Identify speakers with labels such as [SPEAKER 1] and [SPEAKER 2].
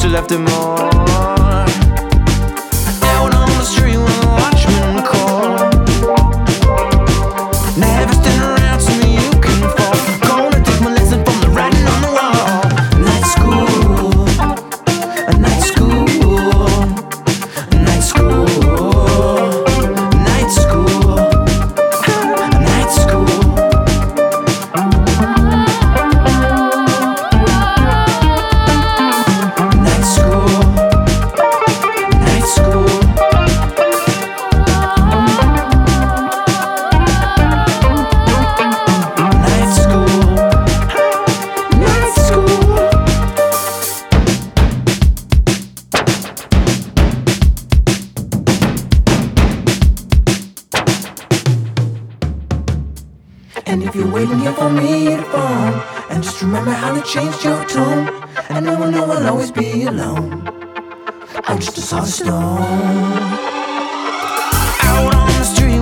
[SPEAKER 1] you left it more. Out on the street when the watchman call. Never stand around so you can fall. Gonna take my lesson from the writing on the wall. Night school, a night school, a night school, night school, a night school. Night school, night school. Night school, night school. And if you're waiting here for me to phone, and just remember how they changed your tone, and no one will always be alone. I'm just a soft stone. Out on the street